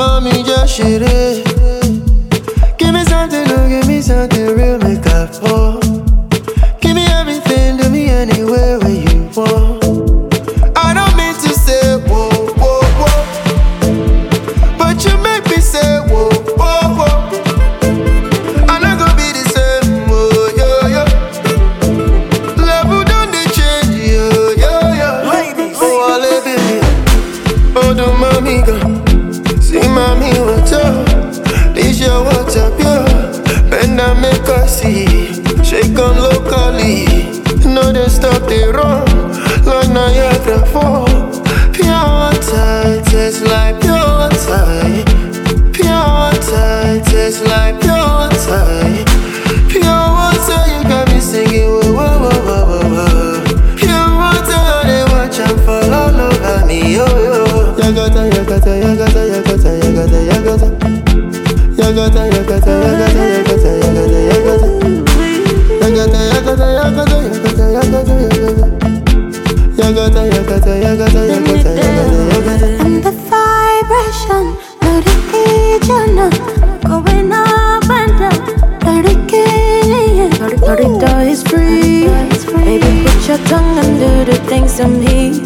mommy just shit it. Give me something, oh, give me something real, make up for. Give me everything, do me anywhere where you want. I don't mean to say whoa, whoa, whoa, but you make me say whoa, whoa, whoa. I'm not gonna be the same, whoa, yo, yo. Level don't they change, yo, yo, yo. Ladies. Oh, I live in here. Oh, do mommy go. See mommy, what's up? This your water pure. Bend and make us see. Shake on locally. No, they stop, they run. Like Niagara Fall. Pure water, tastes like pure water. Pure water, tastes like pure water. Pure water, you got me singing. Whoa, whoa, whoa, whoa, whoa. Pure water, they watch and fall all over me. Yo, yo. Yagata, yagata, yagata, yagata, yagata, yagata. Yagata, yagata, yagata, yagata, yagata, yagata. Yagata, yagata, yagata, yagata, yagata, yagata. Yagata, yagata, yagata, yagata, yagata. And the vibration, let it get you now. Going up and down, let it get you. Corridor is free. Baby, put your tongue and do the things to me.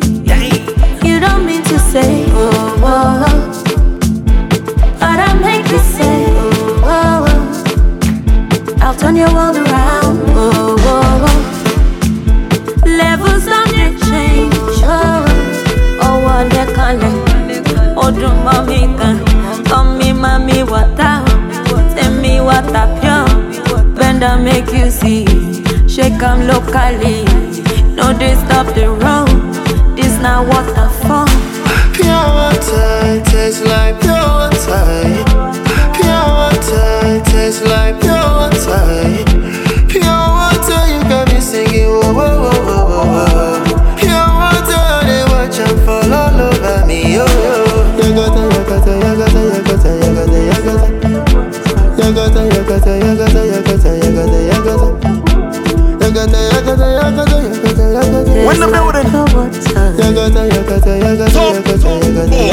You don't mean to say, oh, oh, oh. But I make you say, oh, oh, oh. I'll turn your world around, oh, oh, oh. Levels on the change, oh, oh, what they call it. Oh, do mommy can, come me, mommy, what up? Tell me what up, yo. Bend and make you see, shake 'em locally. No, they stop the road. This not waterfall. Pure water, tastes like pure water. Pure water, tastes like pure water. Pure water, you got me singing. Whoa, whoa, whoa, whoa, whoa. Pure water, they watch and fall all over me. Yo, yo. Yagata, yagata, yagata, yagata, yagata, yagata. Yagata, yagata, yagata, yagata, yagata, yagata. Yagata, yagata, yagata, yagata, yagata. When the building. Yagata, yagata, yagata, yagata, yagata.